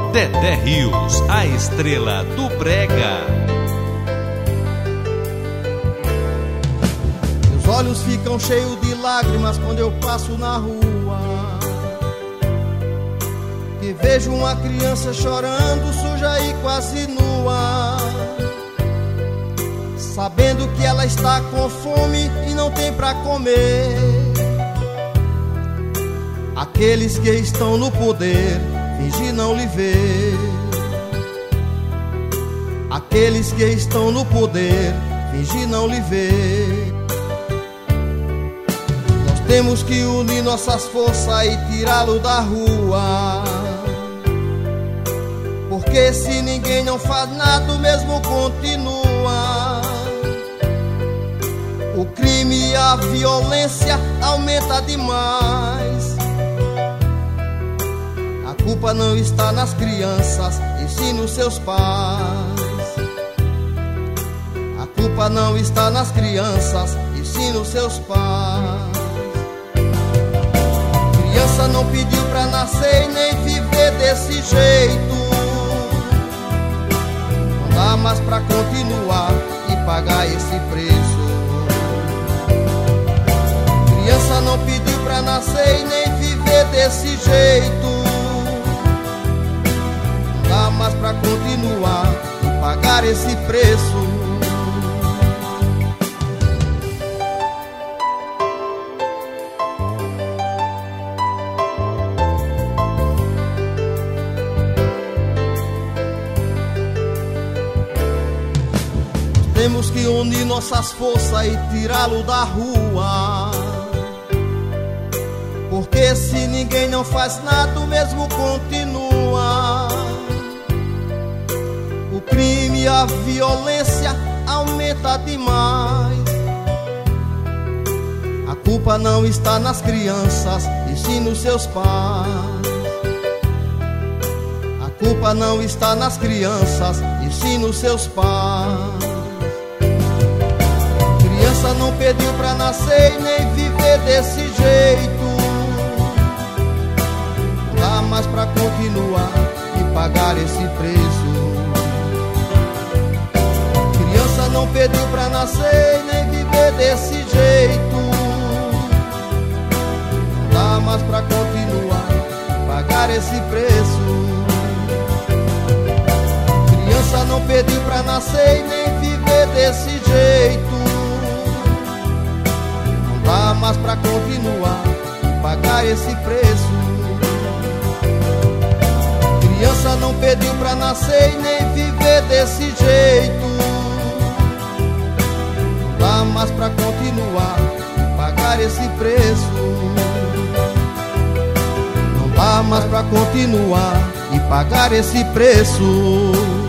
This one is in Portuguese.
Dedé Rios, a estrela do brega. Meus olhos ficam cheios de lágrimas quando eu passo na rua, que vejo uma criança chorando, suja e quase nua, sabendo que ela está com fome e não tem pra comer. Aqueles que estão no poder fingem não lhe ver. Aqueles que estão no poder fingem não lhe ver. Nós temos que unir nossas forças e tirá-lo da rua, porque se ninguém não faz nada, o mesmo continua. O crime e a violência aumenta demais. A culpa não está nas crianças, e sim nos seus pais. A culpa não está nas crianças, e sim nos seus pais. Criança não pediu pra nascer e nem viver desse jeito. Não dá mais pra continuar e pagar esse preço. Criança não pediu pra nascer e nem viver desse jeito. Não dá mais pra continuar e pagar esse preço. Temos que unir nossas forças e tirá-lo da rua, porque se ninguém não faz nada, o mesmo continua. O crime e a violência aumenta demais. A culpa não está nas crianças, e sim nos seus pais. A culpa não está nas crianças, e sim nos seus pais. Criança não pediu pra nascer e nem viver desse jeito. Não dá mais pra continuar e pagar esse preço. Criança não pediu pra nascer e nem viver desse jeito. Não dá mais pra continuar e pagar esse preço. Criança não pediu pra nascer e nem viver desse jeito. Não dá mais pra continuar e pagar esse preço. Criança não pediu pra nascer e nem viver desse jeito. Não dá mais pra continuar e pagar esse preço. Não dá mais pra continuar e pagar esse preço.